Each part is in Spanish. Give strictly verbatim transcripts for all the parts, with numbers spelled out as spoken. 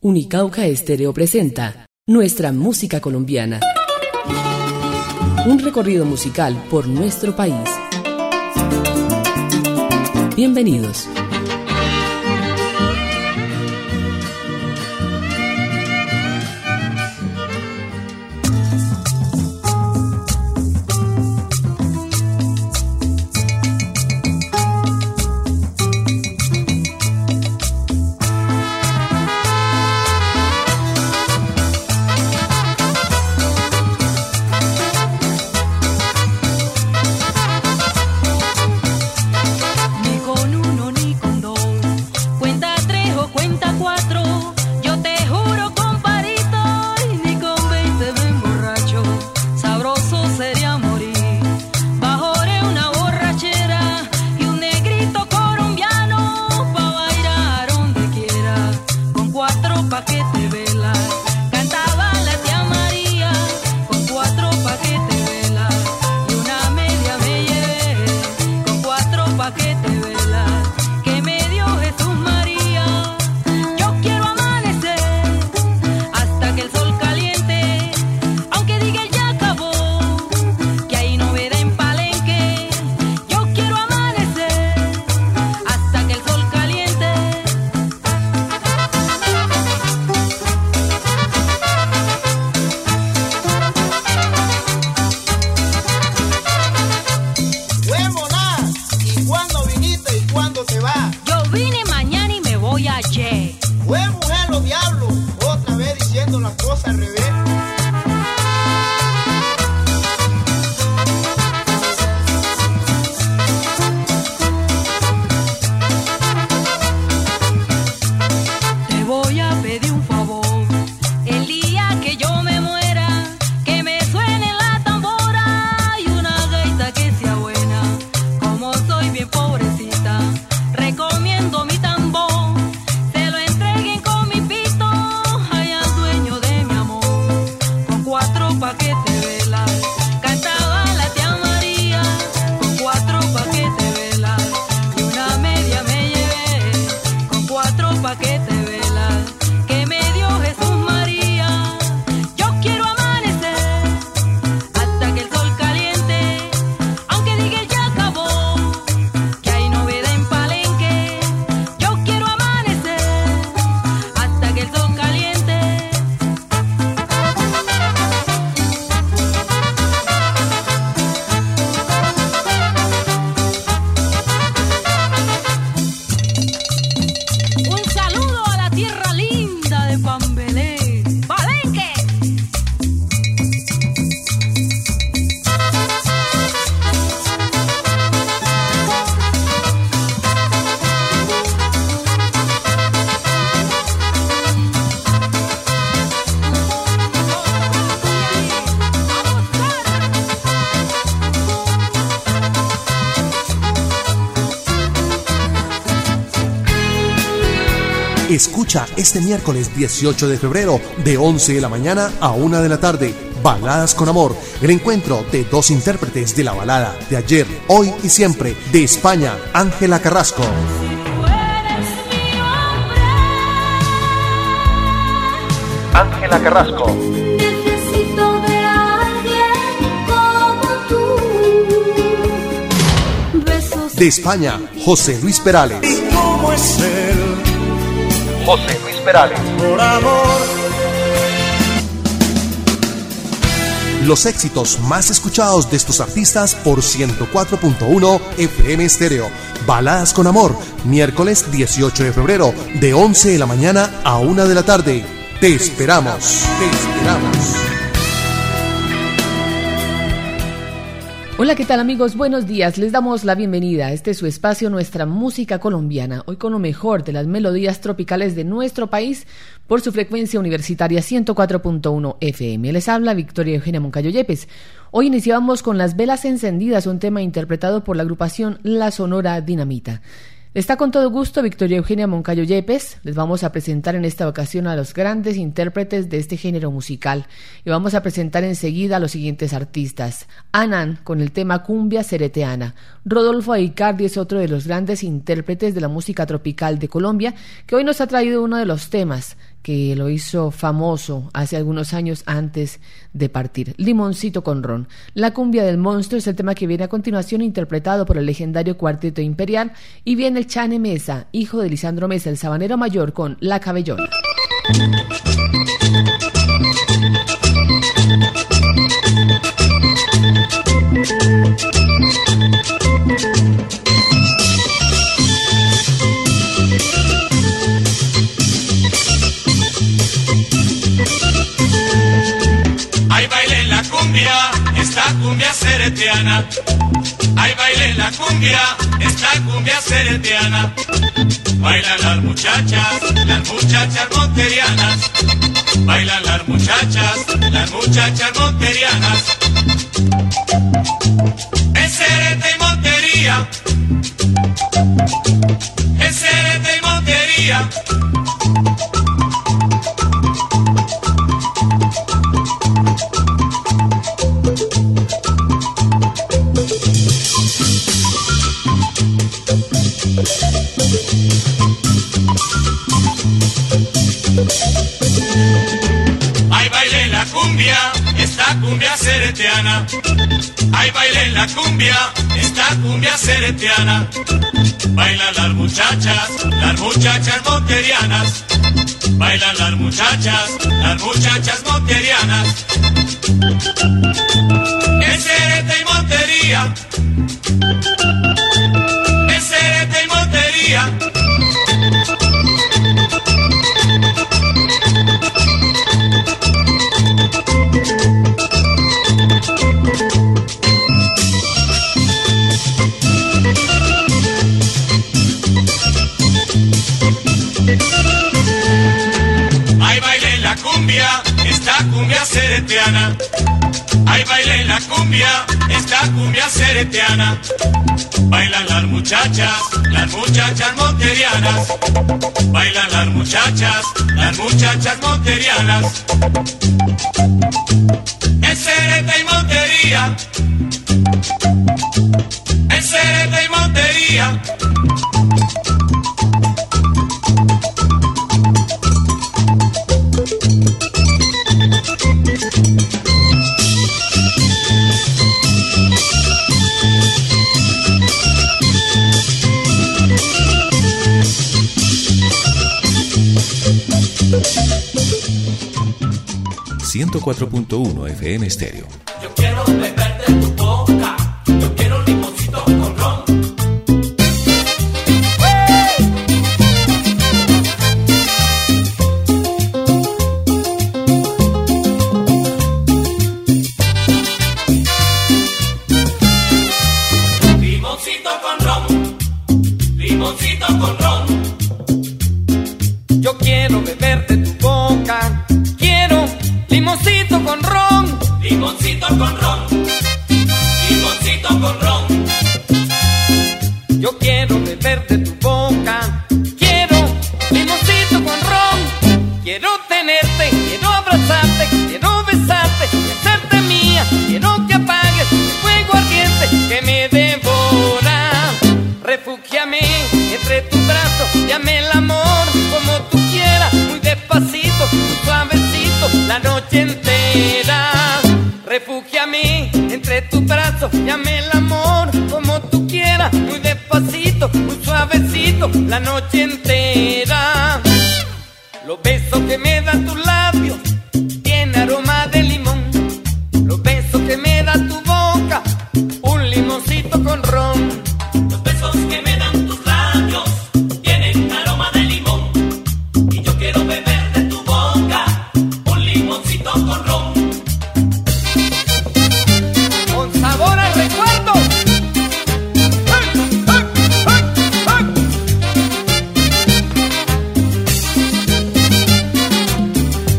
Unicauca Estéreo presenta Nuestra Música Colombiana. Un recorrido musical por nuestro país. Bienvenidos. Escucha este miércoles dieciocho de febrero de once de la mañana a una de la tarde, Baladas con Amor, el encuentro de dos intérpretes de la balada de ayer, hoy y siempre, de España, Ángela Carrasco. Ángela Carrasco. Necesito de alguien como tú. Besos. De España, José Luis Perales. ¿Y cómo es él? José Luis Perales. Por amor. Los éxitos más escuchados de estos artistas por ciento cuatro punto uno F M Estéreo. Baladas con Amor, miércoles dieciocho de febrero, de once de la mañana a una de la tarde. Te esperamos, te esperamos. Hola, ¿qué tal amigos? Buenos días, les damos la bienvenida. Este es su espacio, Nuestra Música Colombiana, hoy con lo mejor de las melodías tropicales de nuestro país por su frecuencia universitaria ciento cuatro punto uno F M. Les habla Victoria Eugenia Moncayo Yepes. Hoy iniciamos con Las Velas Encendidas, un tema interpretado por la agrupación La Sonora Dinamita. Está con todo gusto Victoria Eugenia Moncayo Yepes. Les vamos a presentar en esta ocasión a los grandes intérpretes de este género musical y vamos a presentar enseguida a los siguientes artistas. Anan con el tema Cumbia Cereteana. Rodolfo Aicardi es otro de los grandes intérpretes de la música tropical de Colombia, que hoy nos ha traído uno de los temas que lo hizo famoso hace algunos años antes de partir. Limoncito con ron. La cumbia del monstruo es el tema que viene a continuación, interpretado por el legendario Cuarteto Imperial, y viene el Chane Mesa, hijo de Lisandro Mesa, el sabanero mayor, con La Cabellona. Hay baile en la cumbia, esta cumbia seretiana. Hay baile en la cumbia, esta cumbia seretiana. Bailan las muchachas, las muchachas monterianas. Bailan las muchachas, las muchachas monterianas. Es serete y montería. Es serete y montería. Hay baile en la cumbia, esta cumbia seretiana. Hay baile en la cumbia, esta cumbia seretiana. Bailan las muchachas, las muchachas monterianas. Bailan las muchachas, las muchachas monterianas. Es serete y montería. Es serete y montería. Hay baile en la cumbia, esta cumbia seretiana. Hay baile en la cumbia, esta cumbia seretiana. Bailan las muchachas, las muchachas monterianas. Bailan las muchachas, las muchachas monterianas. Es serete y montería. Es serete y montería. ciento cuatro punto uno F M Estéreo. Yo quiero beber de tu boca. Yo quiero limoncito con ron. Limoncito con ron. Limoncito con ron. Yo quiero beber de tu boca. Quiero limoncito con ron. Limoncito con ron. Limoncito con ron. Yo quiero beber de tu boca. Quiero limoncito con ron. Quiero tenerte, quiero abrazarte, quiero besarte y hacerte mía. Quiero que apagues el fuego ardiente que me devora. Refúgiame entre tus brazos, llame el amor como tú quieras, muy despacito, muy suavecito, la noche entera. Refúgiame entre tus brazos, llame el amor como tú quieras, muy despacito, muy suavecito, la noche entera. Los besos que me dan tus labios tienen aroma de limón. Los besos que me da tu boca, un limoncito con ron. Los besos que me dan tus labios tienen aroma de limón. Y yo quiero beber de tu boca un limoncito con ron. Con sabor a recuerdo. ¡Hey, hey, hey, hey!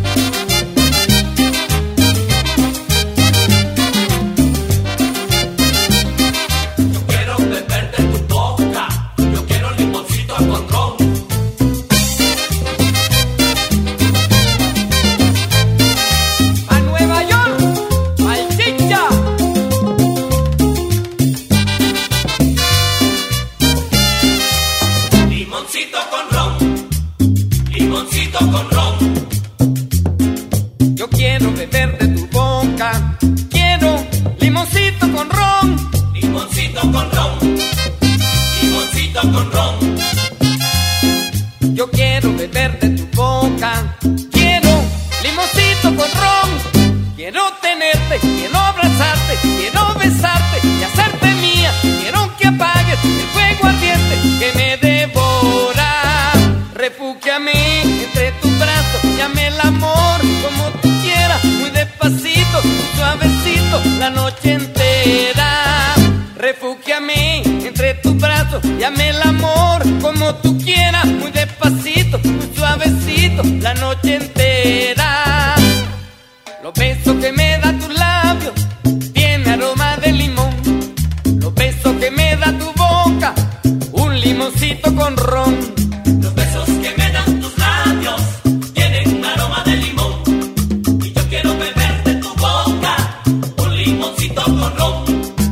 entera. Los besos que me da tus labios tiene aroma de limón. Los besos que me da tu boca, un limoncito con ron. Los besos que me dan tus labios tienen un aroma de limón. Y yo quiero beber de tu boca un limoncito con ron.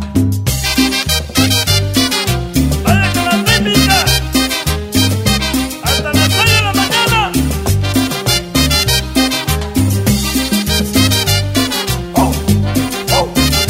¡Vaya con la técnica! ¡Hasta las seis de la mañana! ¡Oh! ¡Oh!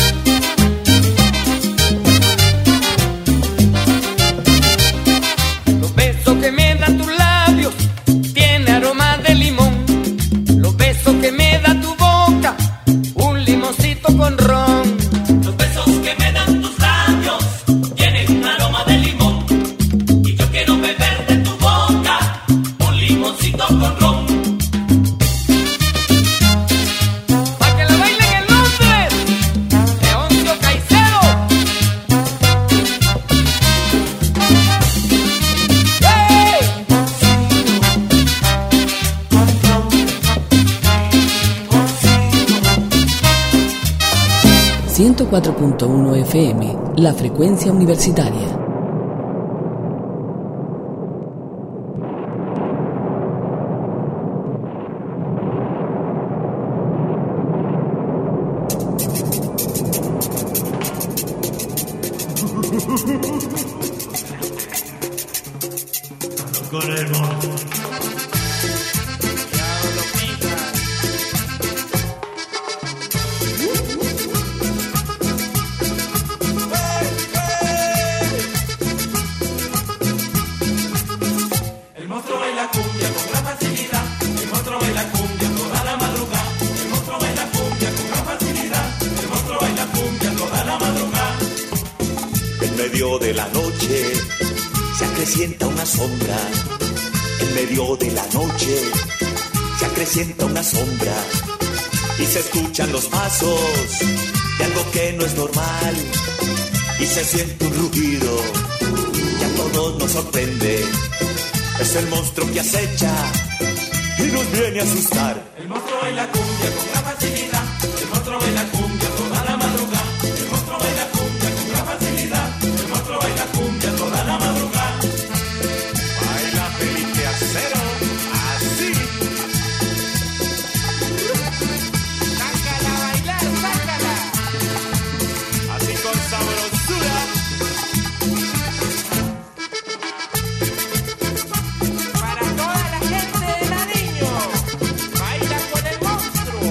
Los besos que me dan tus labios tiene aroma de limón. Los besos que me da tu boca, un limoncito con ron. Los besos que me dan tus labios tienen un aroma de limón. Y yo quiero beber de tu boca un limoncito con ron. Pa' que la bailen en Londres, Leoncio Caicedo. ¡Hey! ciento cuatro punto uno F M, la frecuencia universitaria. Con el monstruo. El monstruo baila cumbia con gran facilidad. El monstruo baila cumbia toda la madrugada. El monstruo baila cumbia con gran facilidad. El monstruo baila cumbia toda la madrugada. En medio de la noche se acrecienta una sombra. En medio de la noche se acrecienta una sombra. Y se escuchan los pasos de algo que no es normal. Y se siente un rugido que a todos nos sorprende. Es el monstruo que acecha y nos viene a asustar. El monstruo baila cumbia con gran facilidad. El monstruo baila cumbia toda la madrugada. El monstruo baila cumbia con gran facilidad. El monstruo baila cumbia toda la madrugada. Baila Felipe Acero, así. Sácala a bailar, sácala. Así con sabrosura. Para toda la gente de Nariño, baila con el monstruo.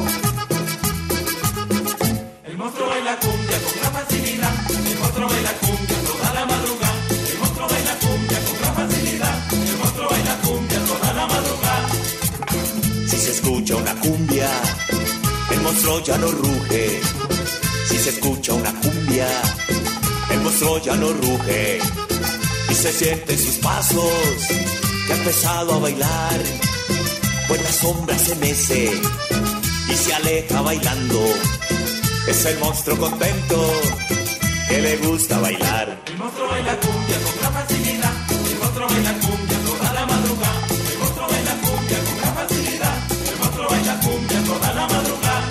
El monstruo baila cumbia con gran facilidad. El monstruo baila cumbia toda la madrugada. El monstruo baila cumbia con gran facilidad. El monstruo baila cumbia toda la madrugada. Si se escucha una cumbia, el monstruo ya no ruge. Si se escucha una cumbia, el monstruo ya no ruge. Y se sienten sus pasos, que ha empezado a bailar. Pues la sombra se mece y se aleja bailando. Es el monstruo contento que le gusta bailar. El monstruo baila cumbia con gran facilidad. El monstruo baila cumbia toda la madrugada. El monstruo baila cumbia con gran facilidad. El monstruo baila cumbia toda la madrugada.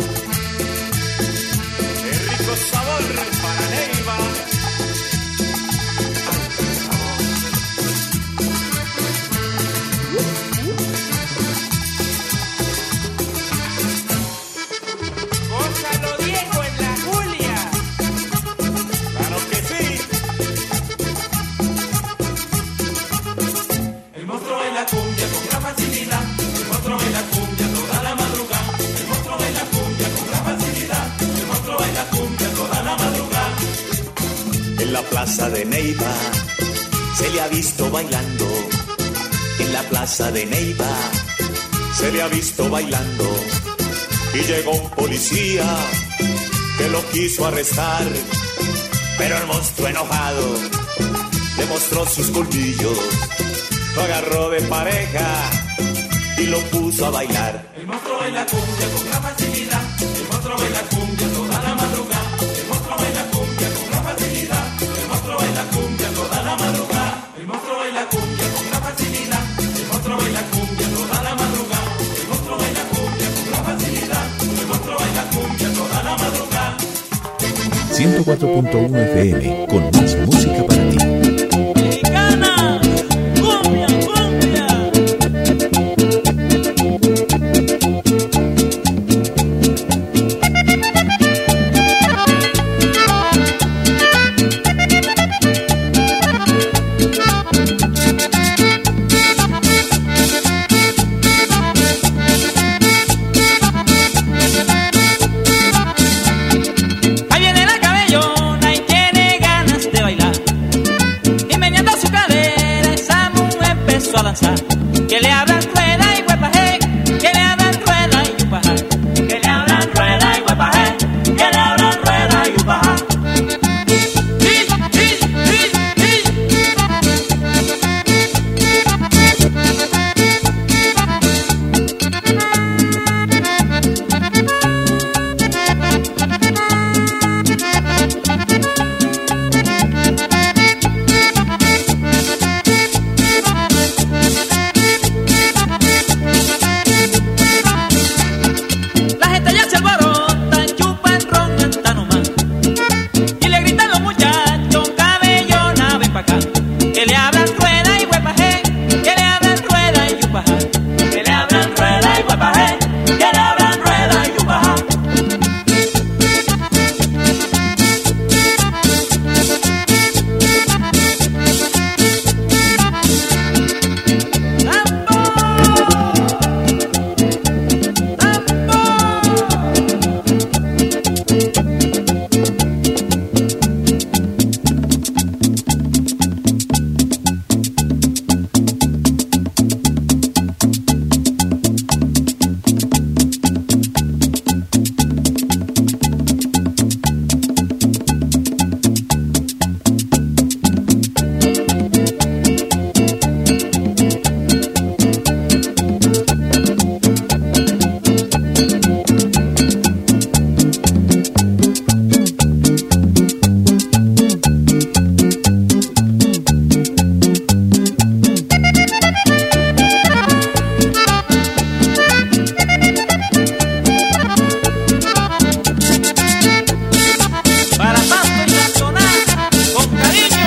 Qué rico sabor para Neiva. Gózalo, Diego, en la Julia. Claro que sí. El monstruo baila cumbia con gran facilidad. El monstruo baila cumbia toda la madrugada. El monstruo baila cumbia con gran facilidad. El monstruo baila cumbia toda la madrugada. En la plaza de Neiva se le ha visto bailando. En la plaza de Neiva se le ha visto bailando. Y llegó un policía que lo quiso arrestar. Pero el monstruo enojado le mostró sus colmillos. Lo agarró de pareja y lo puso a bailar. El monstruo baila cumbia con gran facilidad. El monstruo baila cumbia toda la madrugada. El monstruo baila cumbia con gran facilidad. El monstruo baila cumbia toda la madrugada. El monstruo baila cumbia con gran facilidad. El monstruo baila cumbia toda la madrugada. El monstruo baila ciento cuatro punto uno F M, con más música para ti. Mexicana, cumbia, cumbia. Ahí viene la cabellona y tiene ganas de bailar. Y meneando su cadera, esa mujer empezó a danzar. Que le abran rueda y huepaje, que le abran rueda y upajá. Que le abran rueda y huepaje, que le abran rueda y upajá. Sí, sí, sí, sí. La gente ya se alborota, chupan ron hasta nomás. Y le gritan los muchachos, cabellona, ven pa' acá. Que le abran rueda y huepaje, que le abran rueda y upajá. Que le abran rueda y huepaje, que le abran rueda y upajá. Para pasto y sazonar con cariño.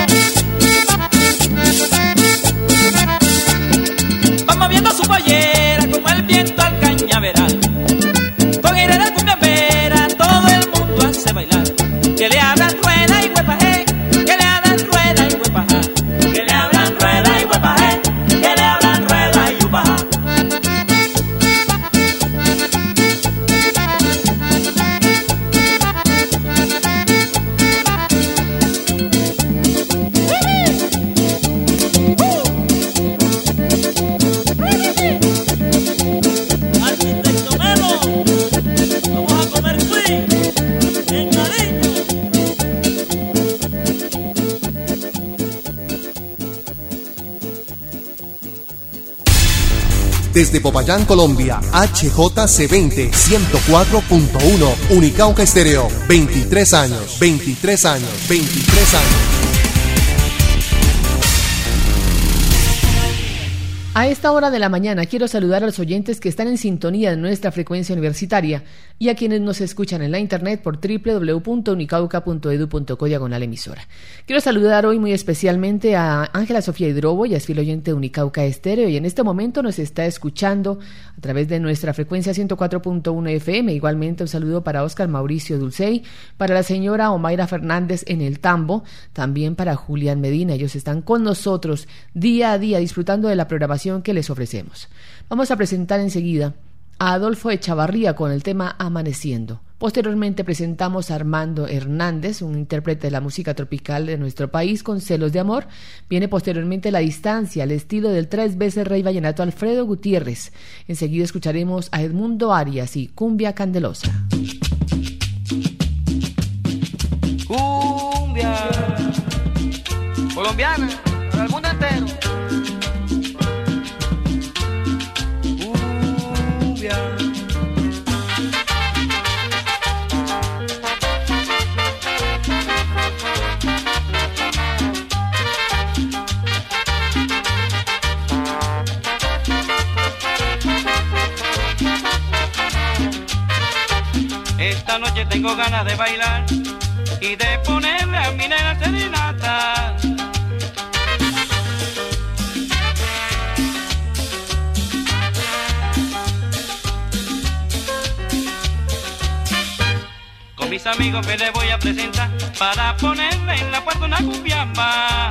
Va moviendo su pollera como el viento al cañaveral. Con aire de cumbiambera todo el mundo hace bailar. Que le abran rueda y huepaje, que le abran rueda y huepaja. Que le abran rueda y huepaje, que le abran rueda y upajá. Arquitecto Melo, vamos a comer cuy en cariño. Desde Popayán, Colombia, H J C veinte, ciento cuatro punto uno, Unicauca Estéreo, veintitrés años, veintitrés años, veintitrés años. A esta hora de la mañana quiero saludar a los oyentes que están en sintonía de nuestra frecuencia universitaria y a quienes nos escuchan en la internet por doble u doble u doble u punto unicauca punto edu punto co diagonal emisora. Quiero saludar hoy muy especialmente a Ángela Sofía Hidrobo, ya es fiel oyente de Unicauca Estéreo y en este momento nos está escuchando a través de nuestra frecuencia ciento cuatro punto uno F M. Igualmente un saludo para Óscar Mauricio Dulcey, para la señora Omaira Fernández en el Tambo, también para Julián Medina. Ellos están con nosotros día a día disfrutando de la programación que les ofrecemos. Vamos a presentar enseguida a Adolfo Echavarría con el tema Amaneciendo. Posteriormente presentamos a Armando Hernández, un intérprete de la música tropical de nuestro país con Celos de Amor. Viene posteriormente La Distancia, al estilo del tres veces rey vallenato Alfredo Gutiérrez. Enseguida escucharemos a Edmundo Arias y Cumbia Candelosa. Cumbia colombiana para el mundo entero. Esta noche tengo ganas de bailar y de ponerle a mi nena serenata. Con mis amigos me le voy a presentar para ponerle en la puerta una cumbiamba.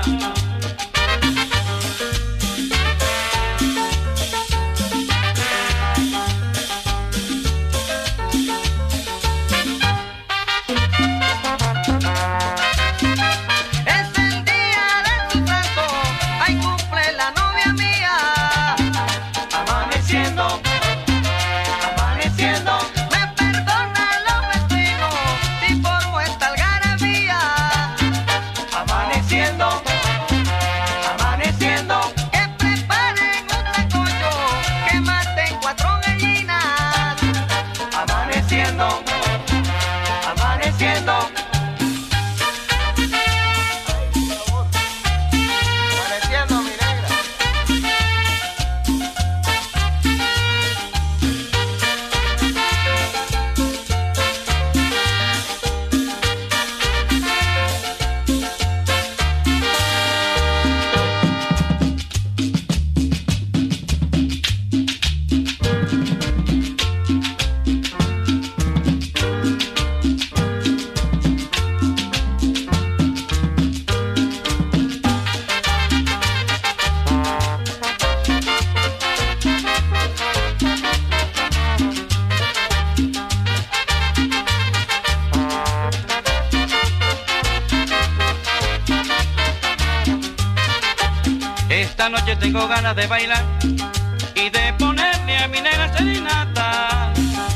Esta noche tengo ganas de bailar y de ponerle a mi nena serenata.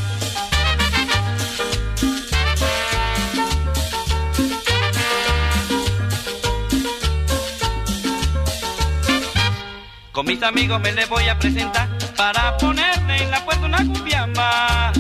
Con mis amigos me le voy a presentar para ponerle en la puerta una cumbiamba.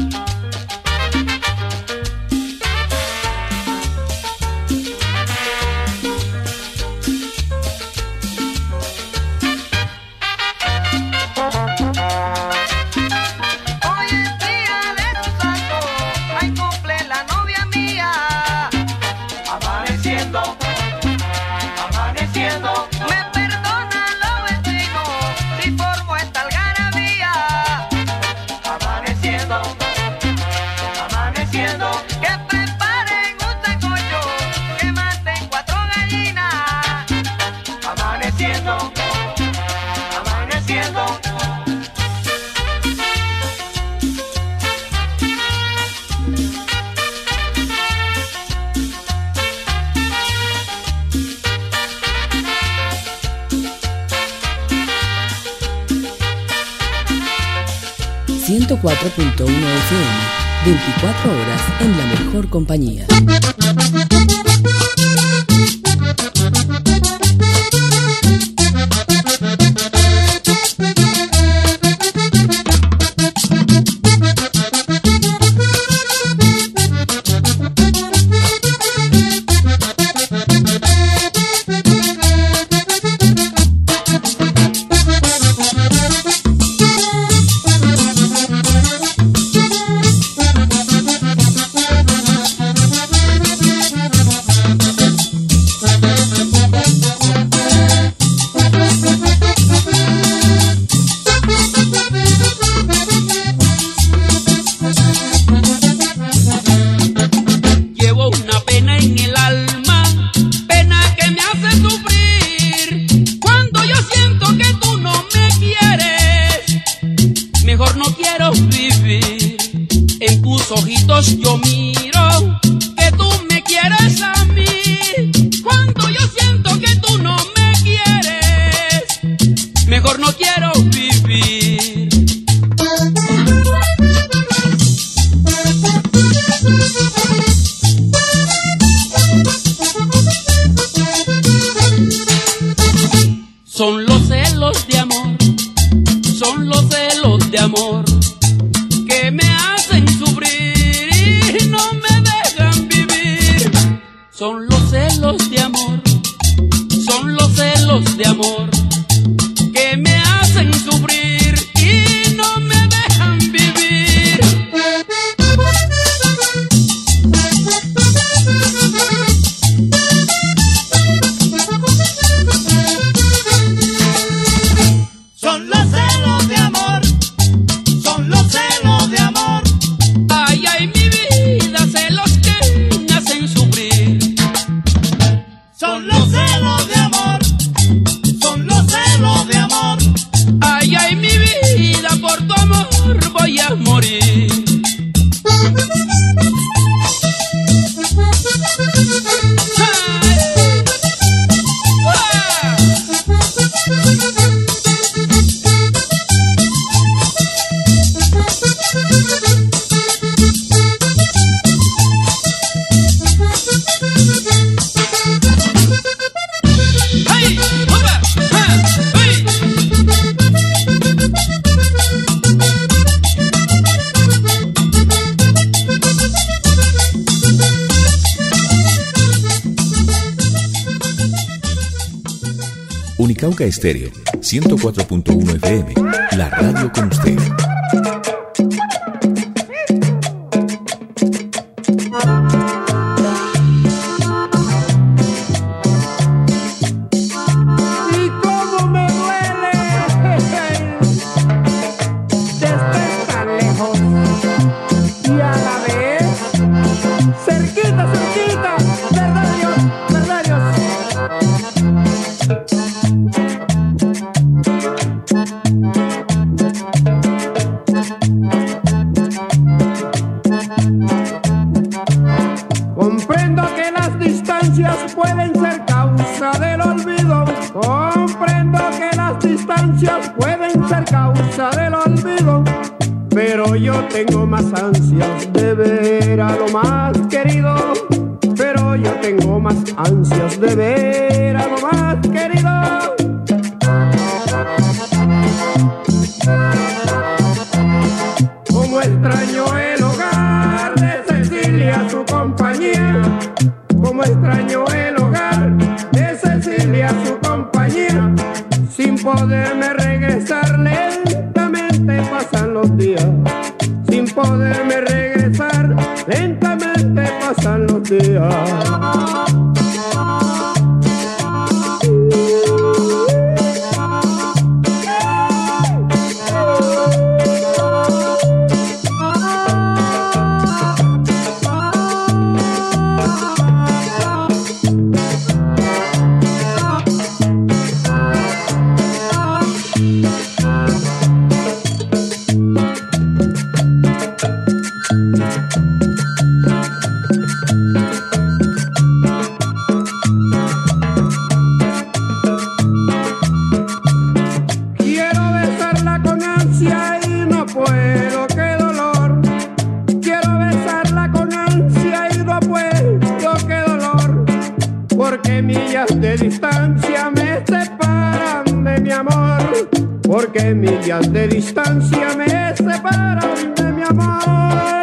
ciento cuatro punto uno F M, veinticuatro horas en la mejor compañía. Yo miro que tú me quieres a mí. Cuando yo siento que tú no me quieres, mejor no quiero vivir. Son los celos de amor, son los celos de amor que me hacen sufrir. No morir. Unicauca Estéreo, ciento cuatro punto uno F M, la radio con usted. Y cómo me duele de estar tan lejos y a la vez cerquita, cerquita, verdad Dios, verdad Dios. Comprendo que las distancias pueden ser causa del olvido. Comprendo que las distancias pueden ser causa del olvido. Pero yo tengo más ansias de ver a lo más querido. Pero yo tengo más ansias de ver a lo más querido. Como extraño el hogar de Cecilia, su compañía. Como extraño el hogar de Cecilia, su compañía. Sin poderme regresar, lentamente pasan los días. Sin poderme regresar, lentamente pasan los días. Quiero besarla con ansia y no puedo, qué dolor. Quiero besarla con ansia y no puedo, qué dolor. Porque millas de distancia me separan de mi amor. Porque millas de distancia me separan de mi amor.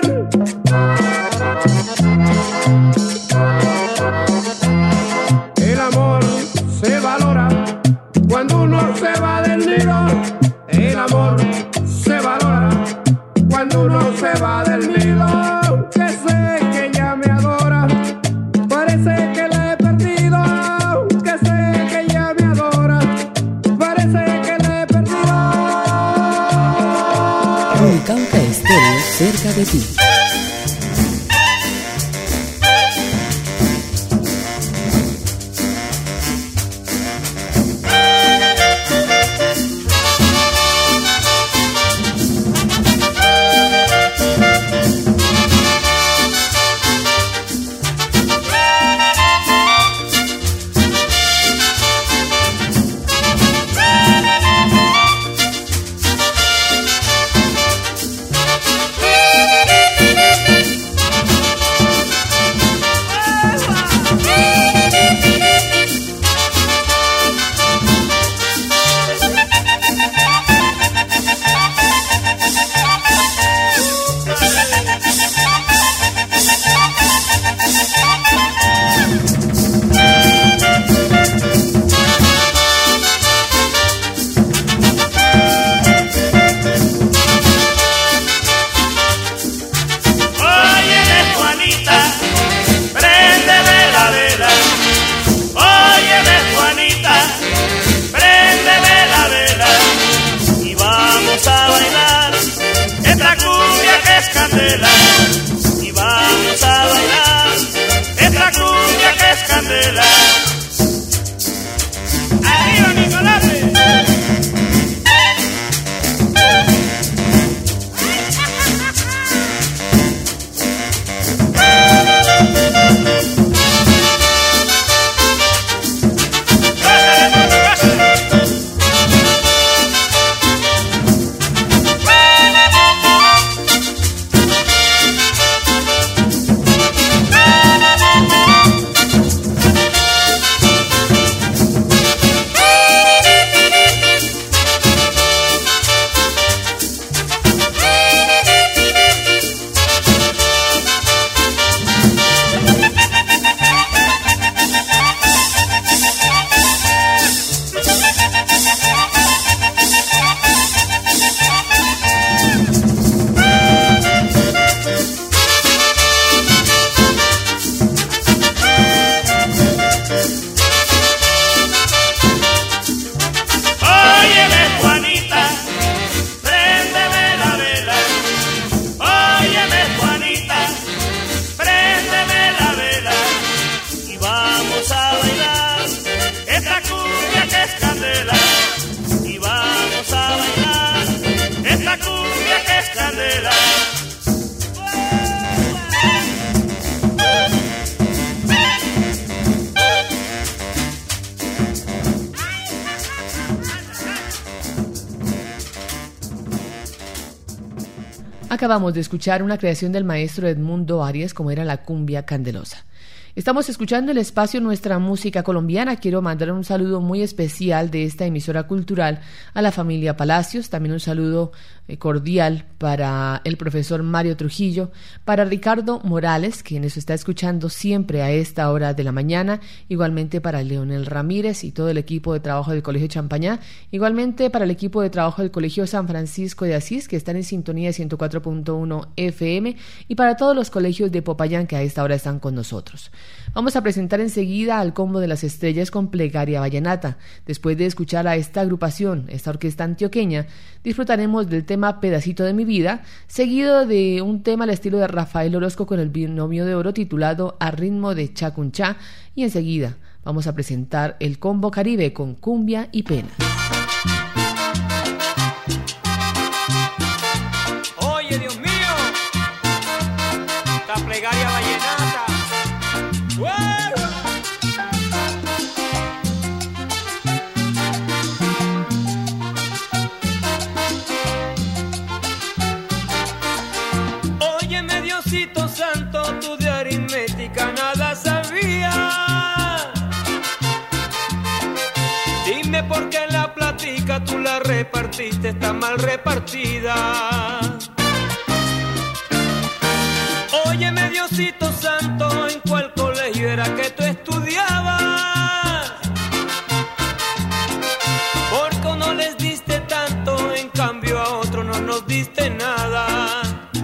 El amor se valora cuando uno se va del nido. El amor se valora cuando uno se va del nido. Que sé que ella me adora, parece que la he perdido. Que sé que ella me adora, parece que la he perdido. Unicauca Estéreo, cerca de ti. Thank you. Acabamos de escuchar una creación del maestro Edmundo Arias, como era la cumbia candelosa. Estamos escuchando el espacio Nuestra Música Colombiana. Quiero mandar un saludo muy especial de esta emisora cultural a la familia Palacios, también un saludo eh, cordial para el profesor Mario Trujillo, para Ricardo Morales, quien nos está escuchando siempre a esta hora de la mañana, igualmente para Leonel Ramírez y todo el equipo de trabajo del Colegio Champañá, igualmente para el equipo de trabajo del Colegio San Francisco de Asís, que están en sintonía de ciento cuatro punto uno F M, y para todos los colegios de Popayán que a esta hora están con nosotros. Vamos a presentar enseguida al Combo de las Estrellas con Plegaria Vallenata. Después de escuchar a esta agrupación, esta orquesta antioqueña, disfrutaremos del tema Pedacito de mi vida, seguido de un tema al estilo de Rafael Orozco con el binomio de oro titulado A ritmo de Chacunchá, y enseguida vamos a presentar el Combo Caribe con Cumbia y Pena. Oye, Dios mío, esta Plegaria Vallenata. Óyeme, Diosito Santo, tú de aritmética nada sabías. Dime por qué la platica tú la repartiste, está mal repartida. Óyeme, Diosito Santo, ¿en cuál colegio era que tú estudiabas? Porque no les diste tanto, en cambio a otro no nos diste nada.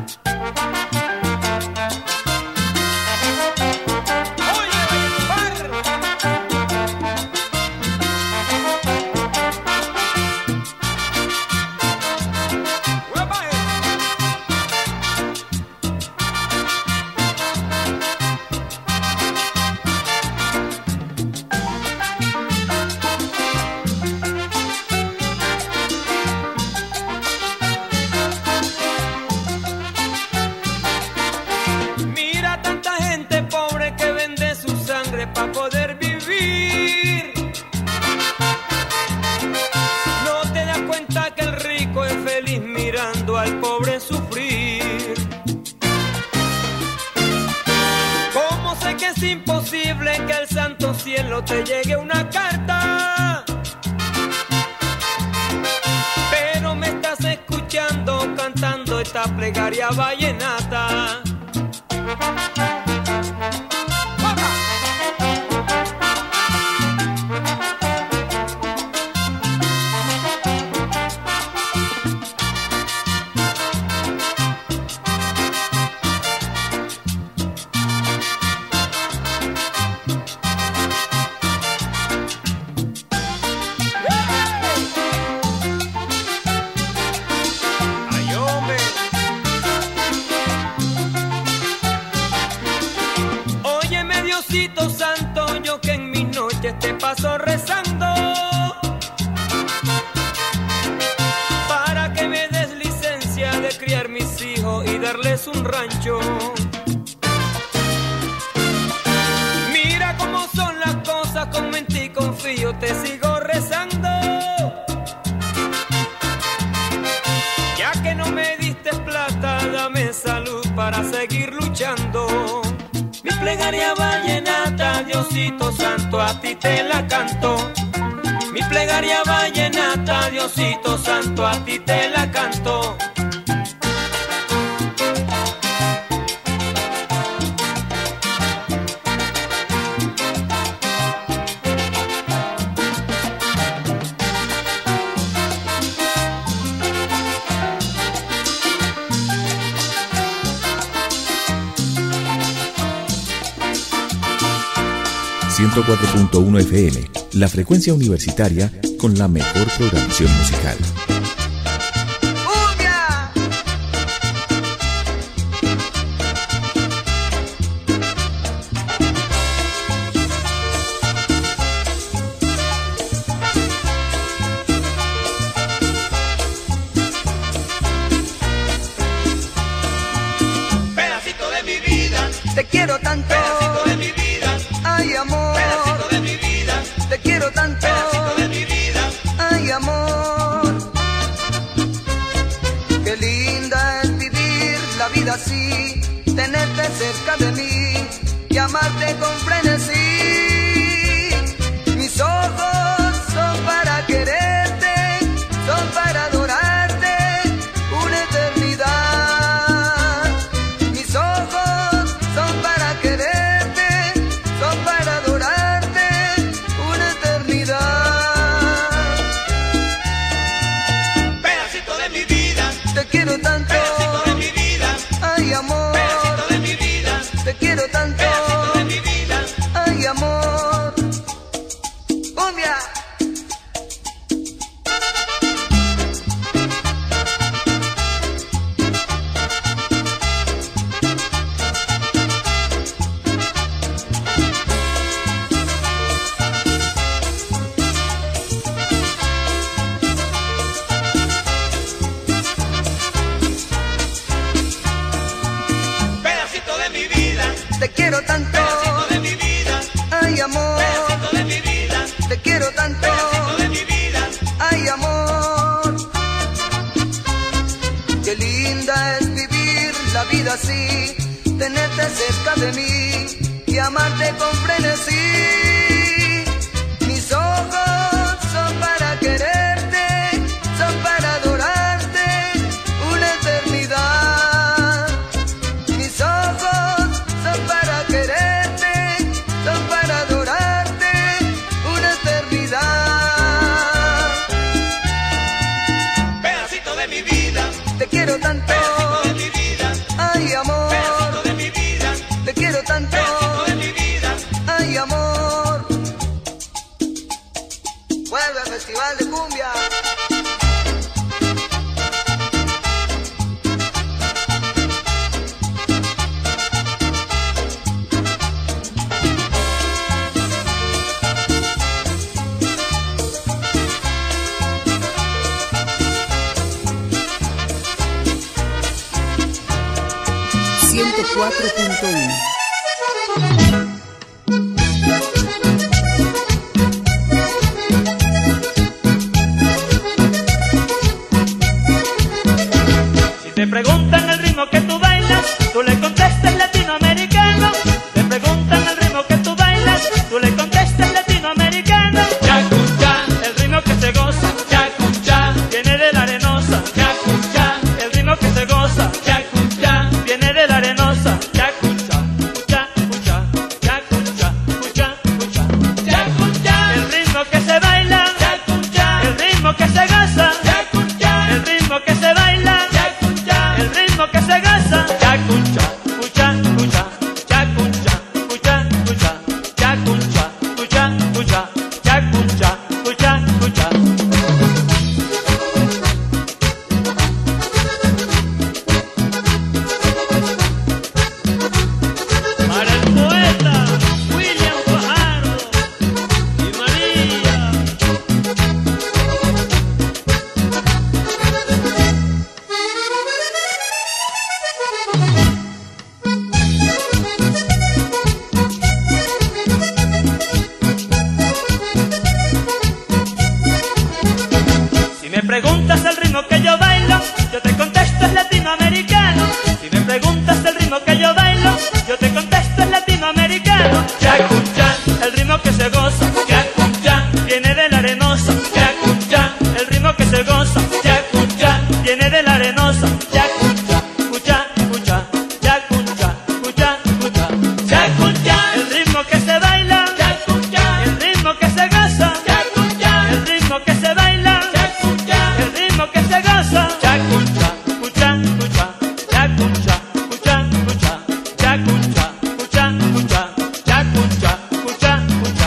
Para poder vivir, no te das cuenta que el rico es feliz mirando al pobre sufrir. ¿Cómo sé que es imposible que al santo cielo te llegue una carta? Pero me estás escuchando cantando esta plegaria vallenata. Te paso rezando para que me des licencia de criar mis hijos y darles un rancho. Mira cómo son las cosas, con mente y confío te sigo rezando. Ya que no me diste plata, dame salud para seguir luchando. Mi plegaria vallenata, Diosito Santo, a ti te la canto. Mi plegaria vallenata, Diosito Santo, a ti te la canto. ciento cuatro punto uno F M, la frecuencia universitaria con la mejor programación musical. Pedacito de mi vida, te quiero tanto. Pedacito de mi vida, ay amor. Pedacito de mi vida, te quiero tanto. Pedacito de mi vida, ay amor. así, tenerte cerca de mí y amarte con frenesí. Mis ojos son para quererte, son para adorarte una eternidad. Mis ojos son para quererte, son para adorarte una eternidad. Pedacito de mi vida, te quiero tanto. Pedacito de mi vida, ay amor. Pedacito de mi vida, te quiero tanto. Pedacito de mi vida, ay amor. Cumbia. pedacito de mi vida, Te quiero tanto. pedacito de mi vida, Ay amor. pedacito de mi vida, Te quiero tanto. pedacito de mi vida. Ay amor. Qué linda es vivir la vida así, tenerte cerca de mí y amarte con frenesí. Mis ojos son para quererte, son para adorarte una eternidad. Mis ojos son para quererte, son para adorarte una eternidad. Pedacito de mi vida, Te quiero tanto. pedacito de mi vida, Ay amor. pedacito de mi vida, Te quiero tanto. pedacito de mi vida. Ay amor. Vuelve al Festival de Cumbia. ciento cuatro punto uno. Si te preguntan el ritmo que tú bailas, tú le contestas latinoamericano. Te preguntan el ritmo que tú bailas, tú le contestas latinoamericano. Yacuchá, el ritmo que se goza. Yacuchá, viene de la arenosa. Yacuchá, el ritmo que se goza. Yacuchá, viene de la arenosa. Yacuchá, cuchá, cuchá, yacuchá, cuchá, cuchá, yacuchá, el ritmo que se baila. Yacuchá, el ritmo que se goza. Yacuchá, el ritmo que se baila. El ritmo que se goza. Yacuchá, cuchá, cuchá, yacuchá, cuchá, cuchá, yacuchá, cuchá, cuchá, yacuchá, cuchá, cuchá. Para el poeta William Fajardo y María. Si me preguntas el ritmo que yo bailo, yo te contesto es latinoamericano. Si me preguntas el ritmo que yo bailo, yo te contesto es latinoamericano. Yacuchá, el ritmo que se goza. Yacuchá, viene de la arenosa. Yacuchá, el ritmo que se goza. Yacuchá, viene de la arenosa. Yacuchá, cuchá, cuchá, yacuchá, cuchá, cuchá, yacuchá, el ritmo que se baila. Yacuchá, el ritmo que se goza. Yacuchá, el ritmo que se baila. Yacuchá, el ritmo que se goza. Yacuchá, cuchá, cuchá, yacuchá, cuchá, cuchá, yacuchá, cuchá, cuchá, yacuchá, cuchá, cuchá.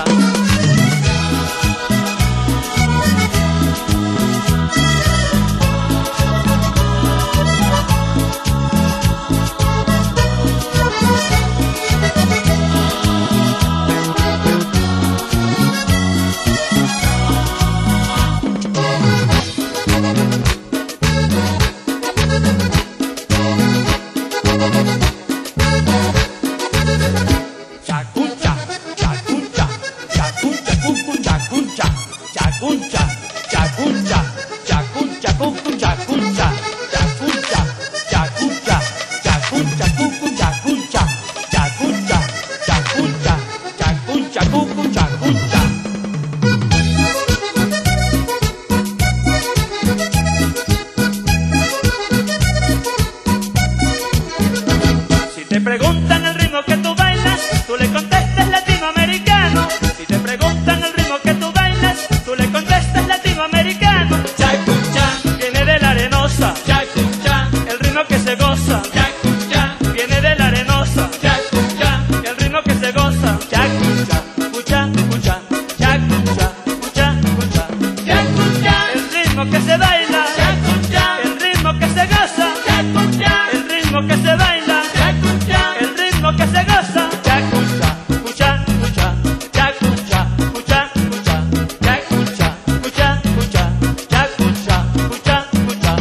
Chacucha, chacucha, chacucha, cucu, chacucha, chacucha, chacucha, chacucha, cucu, chacucha, chacucha, chacucha, chacucha, cucucha, cucha, chacucha, chacucha, chacucha, cucucha, cucha. Si te preguntan el ritmo que tú bailas, tú le contestas latinoamericano. Si te preguntan el ritmo que tú bailas, tú le contestas latinoamericano. Chacucha, viene de la arenosa. Chacucha, el ritmo que se goza. Chacucha, viene de la arenosa. Chacucha, el ritmo que se goza. Chacucha, cucha, cucha, chacucha, cucha, cucha, chacucha, el ritmo que se baila. Chacucha, el ritmo que se goza. Chacucha, el ritmo que se baila. Chacucha, el ritmo que se goza. Chacucha, cucha, cucha, chacucha, cucha, cucha, chacucha, cucha, cucha, chacucha, cucha, cucha.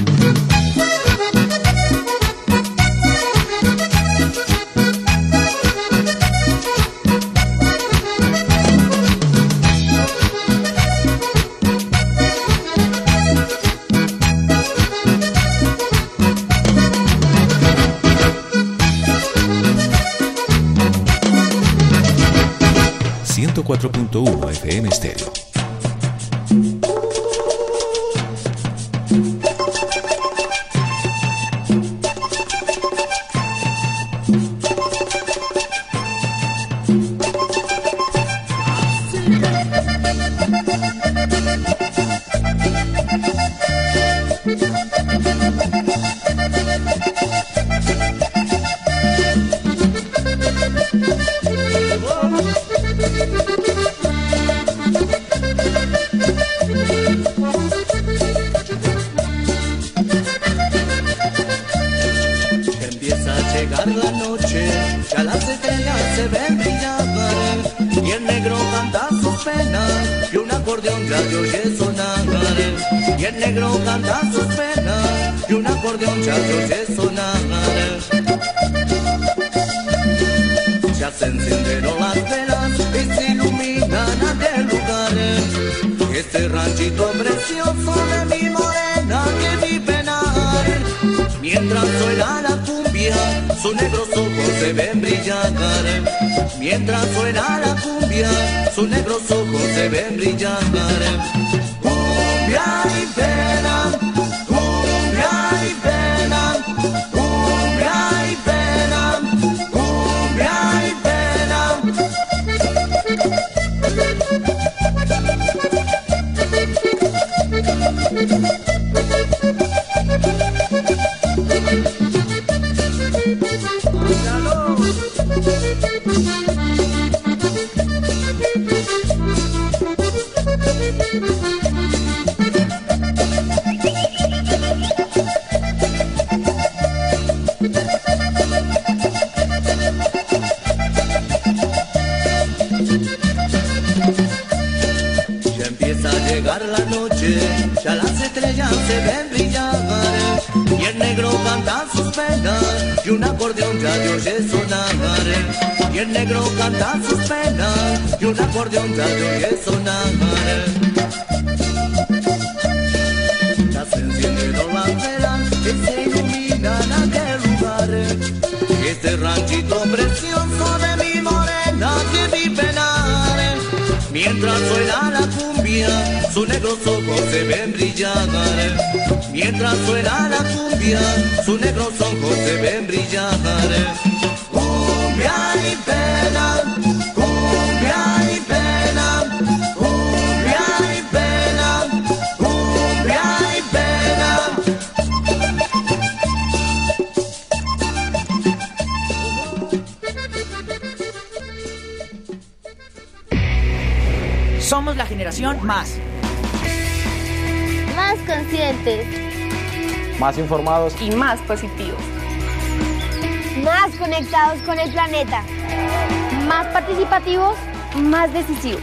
ciento cuatro punto uno F M Stereo. Empieza a llegar la noche, ya las estrellas se ven brillar, y el negro canta sus penas, y un acordeón ya se oye sonar. Y el negro canta sus penas, y un acordeón ya se oye sonar. Ya se encendieron las velas y se iluminan aquel lugar, este ranchito precioso de mi morena que vi penar. Mientras suena la cumbia, sus negros ojos se ven brillar. Mientras suena la cumbia, sus negros ojos se ven brillar. Cumbia y pena, cumbia y pena, cumbia y pena, cumbia y Ya empieza a llegar la noche, ya las estrellas se ven brillar, y el negro canta sus penas, y un acordeón ya se oye sonar. Y el negro canta sus penas, y un acordeón ya se oye sonar. Ya se encienden las velas que se iluminan aquel lugar, este ranchito precioso de mi morena que vi penar. Mientras suena la cumbia, sus negros ojos se ven brillar. Mientras suena la cumbia, sus negros ojos se ven brillar. Cumbia y pena, cumbia y pena, cumbia y pena, cumbia y pena. Somos la generación más. Más conscientes. Más informados. Y más positivos. Más conectados con el planeta. Más participativos. Más decisivos.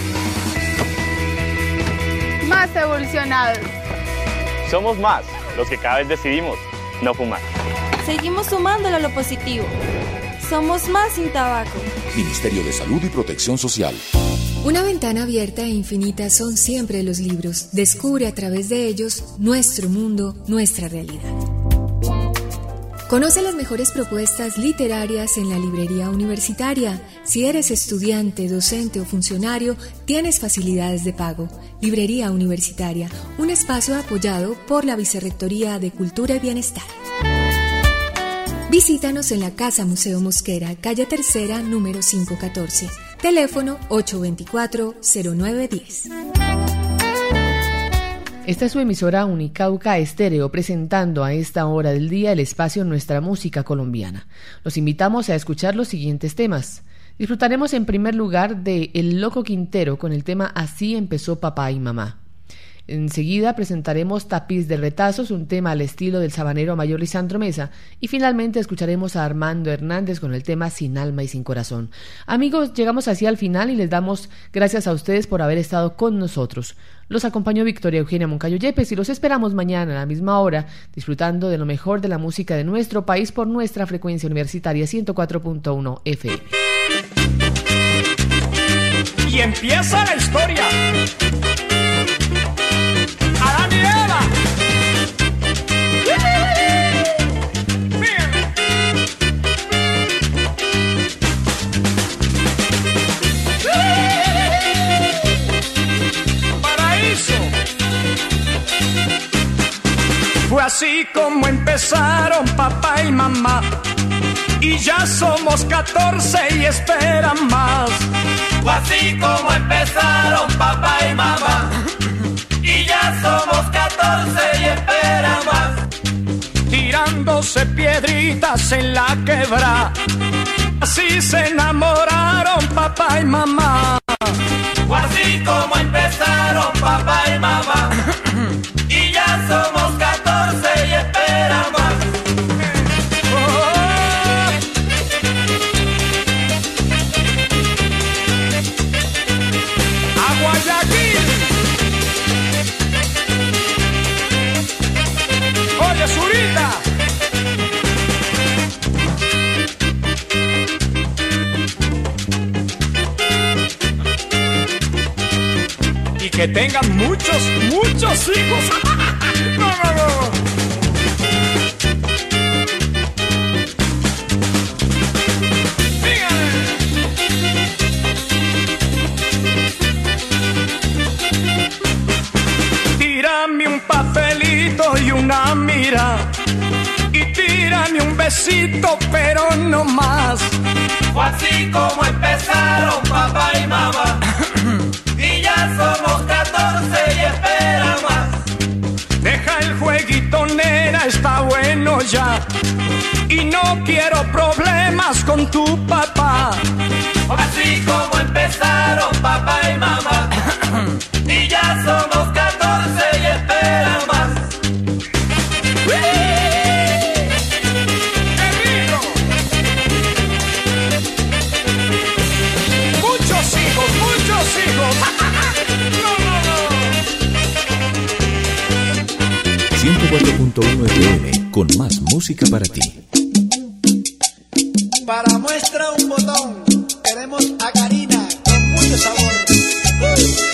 Más evolucionados. Somos más los que cada vez decidimos no fumar. Seguimos sumándolo a lo positivo. Somos más sin tabaco. Ministerio de Salud y Protección Social. Una ventana abierta e infinita son siempre los libros. Descubre a través de ellos nuestro mundo, nuestra realidad. Conoce las mejores propuestas literarias en la librería universitaria. Si eres estudiante, docente o funcionario, tienes facilidades de pago. Librería Universitaria, un espacio apoyado por la Vicerrectoría de Cultura y Bienestar. Visítanos en la Casa Museo Mosquera, calle Tercera, número quinientos catorce. Teléfono ocho dos cuatro, cero nueve uno cero. Esta es su emisora Unicauca Estéreo, presentando a esta hora del día el espacio Nuestra Música Colombiana. Los invitamos a escuchar los siguientes temas. Disfrutaremos en primer lugar de El Loco Quintero con el tema Así empezó papá y mamá. Enseguida presentaremos Tapiz de Retazos, un tema al estilo del sabanero mayor Lisandro Mesa, y finalmente escucharemos a Armando Hernández con el tema Sin Alma y Sin Corazón. Amigos, llegamos así al final y les damos gracias a ustedes por haber estado con nosotros. Los acompañó Victoria Eugenia Moncayo Yepes y los esperamos mañana a la misma hora, disfrutando de lo mejor de la música de nuestro país por nuestra frecuencia universitaria ciento cuatro punto uno F M. Y empieza la historia. Adán y Eva. Paraíso. Fue así como empezaron papá y mamá. Y ya somos catorce y esperan más. Fue así como empezaron papá y mamá. Y ya somos catorce y esperan más. Tirándose piedritas en la quebra. Así se enamoraron papá y mamá. Fue así como empezaron papá y mamá. Y ya somos catorce y esperan más. Guayaquil. Oye, Zurita. Y que tengan muchos, muchos hijos. No, no, no. Tírame un papelito y una mira. Y tírame un besito, pero no más. Fue así como empezaron papá y mamá. Y ya somos catorce y esperan más. Deja el jueguito, nena, está bueno ya. Y no quiero problemas con tu papá. Así como empezaron papá y mamá. Y ya somos catorce y esperan más. Muchos hijos, muchos hijos. No, no, no. ciento cuatro punto uno F M, con más música para ti. Para muestra un botón, queremos a Karina con mucho sabor. ¡Uh!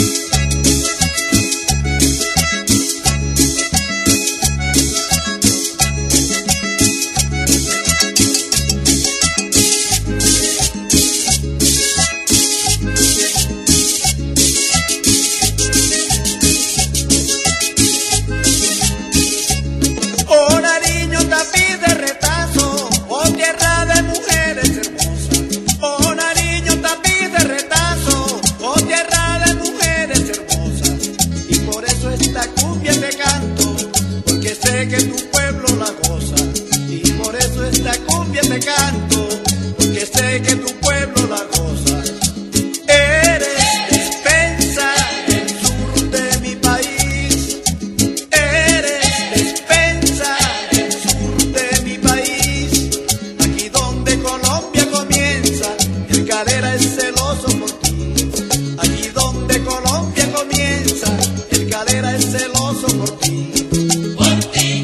Que tu pueblo la goza y por eso esta cumbia te canto, porque sé que tu pueblo la goza. Eres despensa del sur de mi país, eres despensa del sur de mi país, aquí donde Colombia comienza, el cadera es celoso por ti, aquí donde Colombia comienza, el cadera es celoso por ti.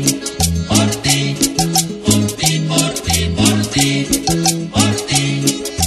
Por ti,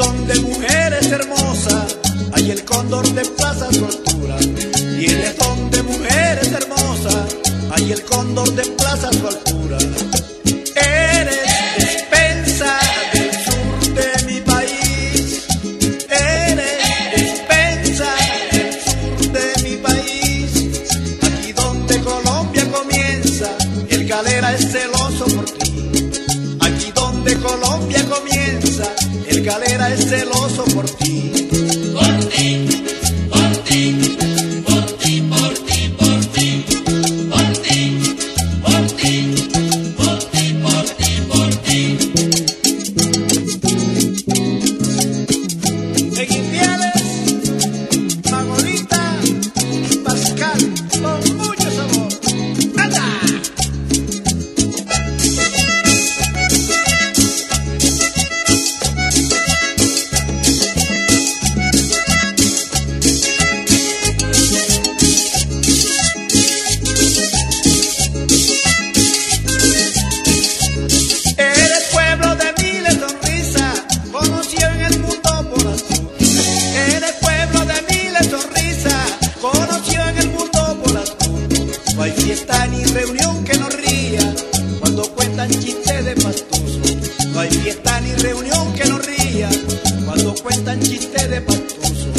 donde mujeres hermosas, hay el cóndor de plaza a su altura. Tienes donde mujeres hermosas, hay el cóndor de plaza a su altura. Eres despensa del sur de mi país, eres despensa del sur de mi país. Aquí donde Colombia comienza, el galera es celoso por ti. Aquí donde Colombia comienza, el galera es celoso por ti. Por ti, por ti, por ti, por ti, por ti, por ti, por ti, por ti, por ti, por ti. En Ipiales, Magolita, Pascal, con mucho sabor. ¡Anda! Eres pueblo de miles sonrisas, conocido en el mundo por astuto. Eres pueblo de miles sonrisas, conocido en el mundo por astuto. No hay fiesta ni reunión que no ría cuando cuentan chistes de pastuso. No hay fiesta ni reunión que no ría cuando cuentan chistes de pastuso.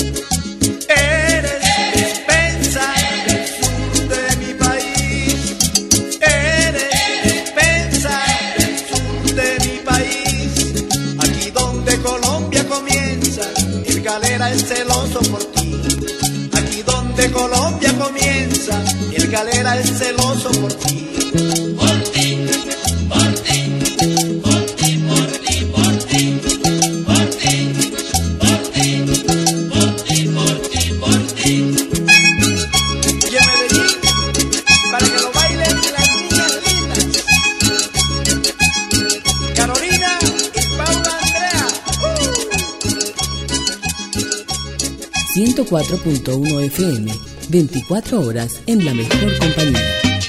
Eres despensa del sur de mi país, eres despensa del sur de mi país. Aquí donde Colombia comienza, el galera es celoso por ti. Aquí donde Colombia comienza, el galera es celoso por ti. Por ti, por ti, por ti, por ti, por ti, por ti, por ti, por ti, por ti, por ti. Y en Medellín, para que lo bailen las niñas lindas, Carolina y Paula Andrea. ciento cuatro punto uno F M, veinticuatro horas en la mejor compañía.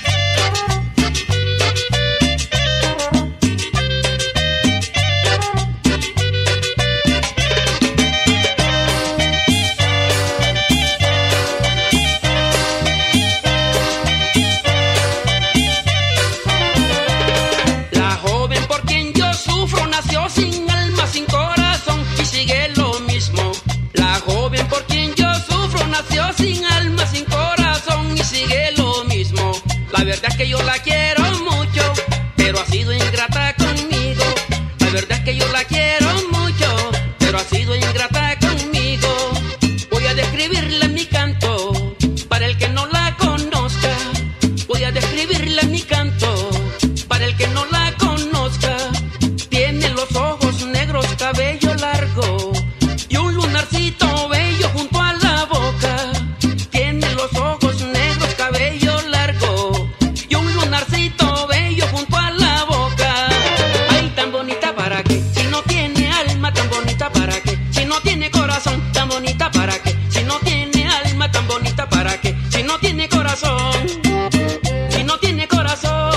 La joven por quien yo sufro nació sin alma, sin corazón y sigue lo mismo. La joven por quien yo sufro nació sin alma, sin corazón y sigue lo mismo. La verdad es que yo la quiero mucho, pero ha sido ingrata conmigo. La verdad es que yo la quiero mucho, pero ha sido ingrata conmigo. Voy a describirla en mi canto, para el que no la conozca. Voy a describirla en mi canto, para el que no la conozca. Tiene los ojos negros, cabello largo y un lunarcito bello junto a la boca. Tiene los ojos negros, cabello largo y un lunarcito bello junto a la boca. Ay, tan bonita para qué, si no tiene alma, tan bonita para qué, si no tiene corazón, tan bonita para qué, si no tiene alma, tan bonita para qué, si no tiene corazón, si no tiene corazón.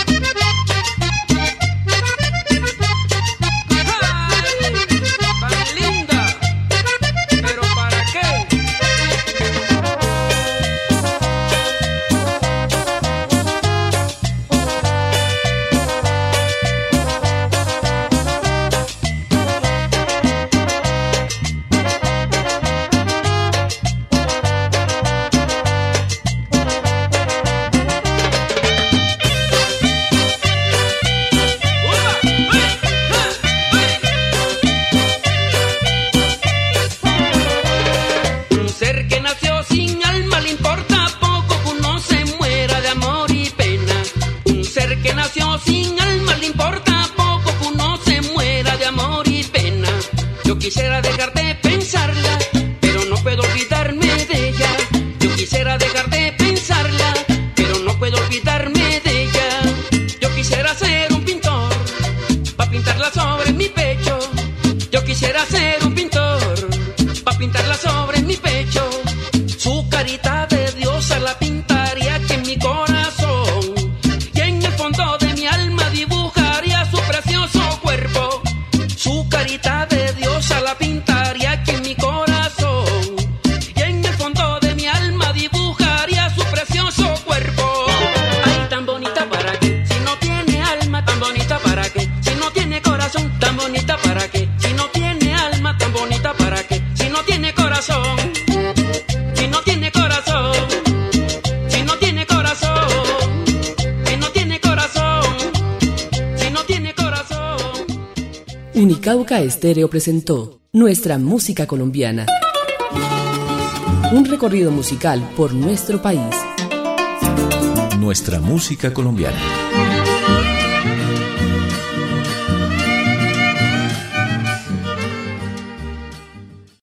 Tan linda, pero ¿para qué? Un ser que nació sin alma le importa poco que uno se muera de amor y pena. Un ser que nació sin alma le importa poco que uno se muera de amor y pena. Yo quisiera dejar de pensarla, pero no puedo olvidarme de ella. Yo quisiera dejar de pensarla, pero no puedo olvidarme de ella. Yo quisiera ser un pintor, pa' pintarla sobre mi pecho. Yo quisiera ser un pintor, pa' pintarla sobre mi pecho. Su carita de diosa la pintaría aquí en mi corazón, y en el fondo de mi alma dibujaría su precioso cuerpo. Su carita de diosa la pintaría Cauca Estéreo presentó Nuestra Música Colombiana. Un recorrido musical por nuestro país. Nuestra música colombiana.